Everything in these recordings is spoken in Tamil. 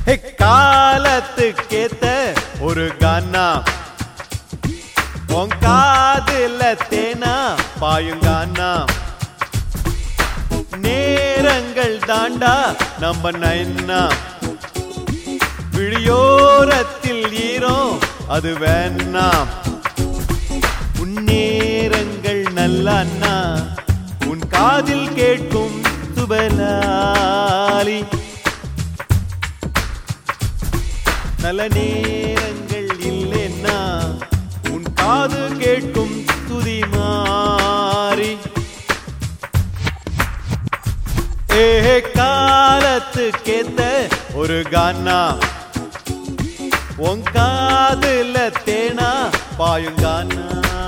காலத்துக்கேத்த ஒரு கானா உன் காதுல தேனா பாயுங்கானா நேரங்கள் தாண்டா நம்ம நைன்னா விழியோரத்தில் ஈரம் அது வேணாம் உன் நேரங்கள் நல்லண்ணா உன் காதில் கேட்கும் சுபலாலி நல்ல நேரங்கள் இல்லைன்னா உன் காது கேட்கும் துதி மாறி காலத்துக்கேத்த ஒரு கானா உன் காதுல தேனா பாயுங்கானா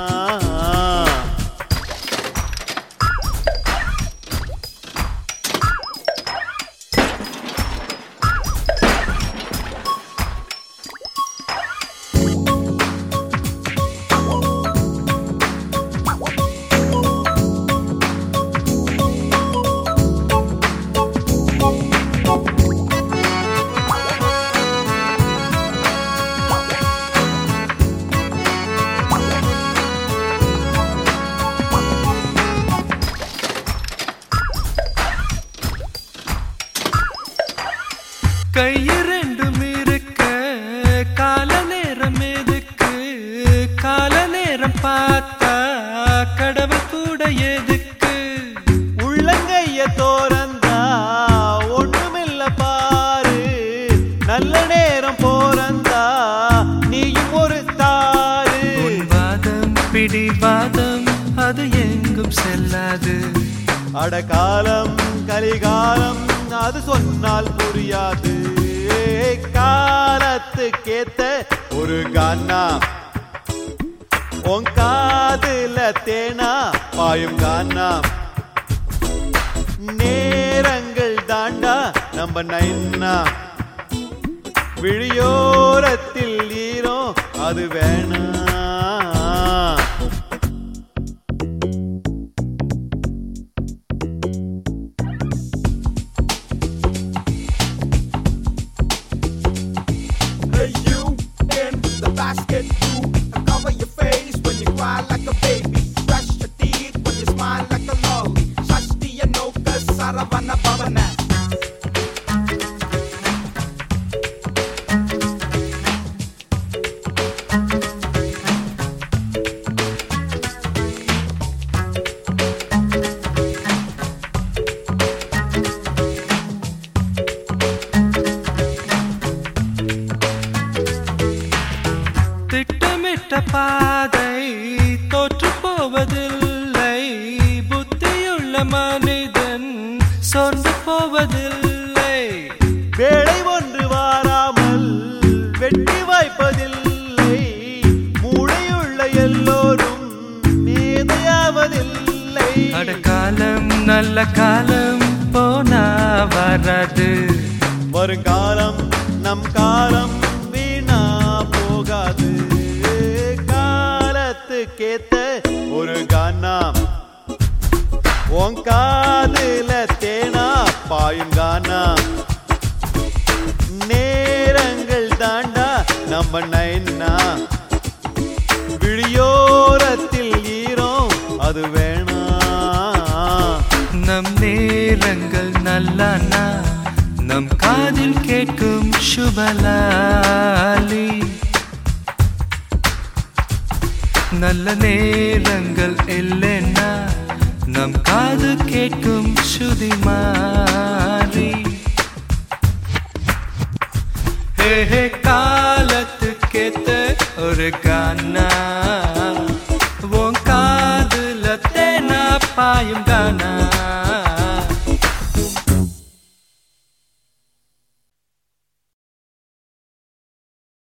கையிரண்டும் இருக்க கால நேரம் எதுக்கு கால நேரம் பார்த்தா கடவுள் கூட எதுக்கு உள்ளங்கைய தோரந்தா ஒண்ணுமில்ல பாரு நல்ல நேரம் போறந்தா நீயும் ஒரு தாரு உன் வாதம் பிடிவாதம் அது எங்கும் செல்லாது அடகாலம் கலிகாலம் அது சொன்னால் புரியாது காலத்துக்கேத்த ஒரு கானா உன் காதுல தேனா பாயும் கானா நேரங்கள் தாண்டா நம்ம நைன்னா விழியோரத்தில் ஈரம் அது வேணா basket too and cover your face when you cry like a baby. Brush your teeth when you smile like a lolly. Shashtiya noka saravana bhavana. திட்டமிட்ட பாதை தோற்று போவதில்லை புத்தியுள்ள மனிதன் சொர்ந்து போவதில்லை வேளை ஒன்று வாராமல் வெற்றி வாய்ப்பதில்லை மூளையுள்ள எல்லோரும் மேதையாவதில்லை அடக்காலம் நல்ல காலம் போனா வராது வருங்காலம் நம் காலம் வீணா போகாது காலத்துக்கேத்த ஒரு கானா உன் காதுல தேனா பாயும் கானா நேரங்கள் தாண்டா நம்ம நைன்னா விழியோரத்தில் ஈரம் அது வேணா நம் நேரங்கள் நல்லானா நம் காதில் கேட்கும் சுபலாலி நல்ல நேரங்கள் இல்லைன்னா நம் காது கேட்கும் சுதி மாறி காலத்துக்கேத்த ஒரு கானா உன் காதுல தேனா பாயும் கானா